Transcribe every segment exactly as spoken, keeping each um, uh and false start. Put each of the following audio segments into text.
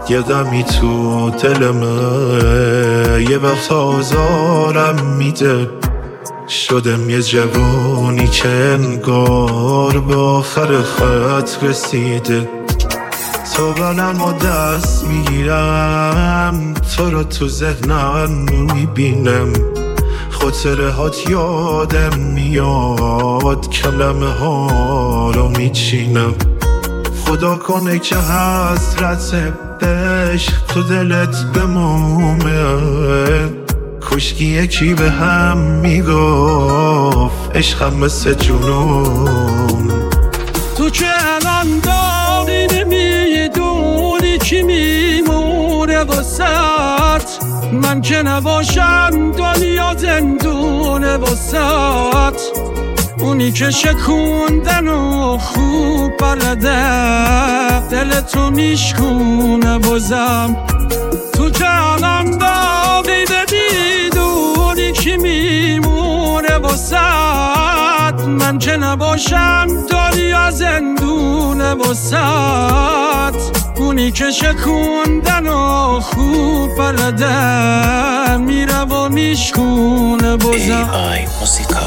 یه دمی تو دلمه، یه وقت آزارم میده. شدم یه جوانی که انگار به آخر خط رسیده. تو بلم و دست میگیرم، تو رو تو ذهنم میبینم. خاطره هات یادم میاد، کلمه ها رو میچینم. خدا کنه که حسرت عشق تو دلت بمومه. کشکی یکی به هم میگفت عشقم مثل جنون. تو که الان داری نمیدونی کی میمونه واسط. من که نباشم دنیا زندونه واسط. اونی که شکوندن و خوب بلده دل تو میشکونه بازم. تو که الان داری نمیدونی کی میمونه واسط. من که نباشم دنیا زندونه واسط. اونی که شکوندن و خوب بلده میره و میشکونه بازم. ای آی موسیقا.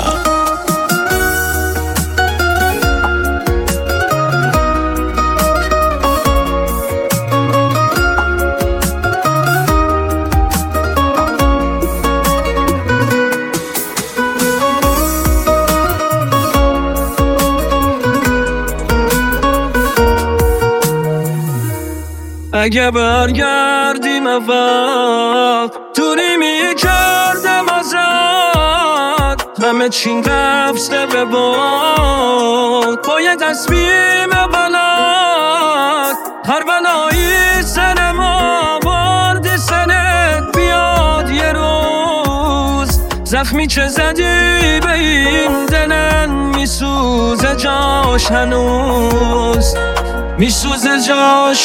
اگه برگردیم اول دوری میکردم ازت. همه چین رفته به باد با یه تصمیم بلد. هر بلایی سر ما بارد سرت بیاد یه روز. زخمی که زدی به این دلن میسوزه جاش هنوز. میسوزه جاش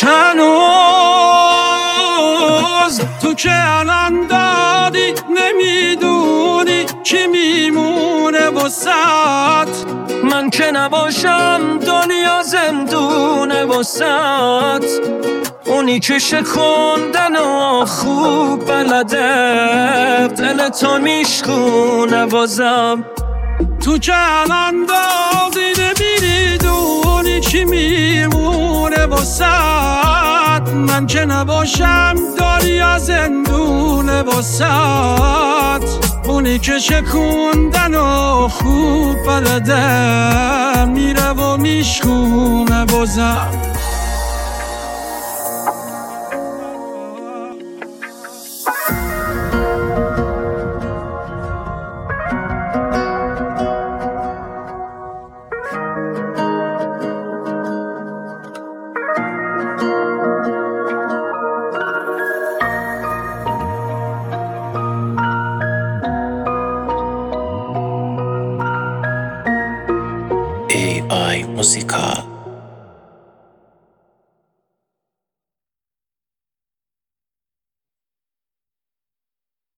هنوز. تو که الان دادی نمیدونی کی میمونه واسط. من که نباشم دنیا زندونه واسط. اونی که شکوندن و خوب بلده دل تو میشکونه بازم. تو که الان دادی نمیدونی کی میمونه واسط. من که نباشم دریا زندونه واسط. اونی که شکوندن و خوب بلده میره و میشکونه بازم. ای آی موسیقا.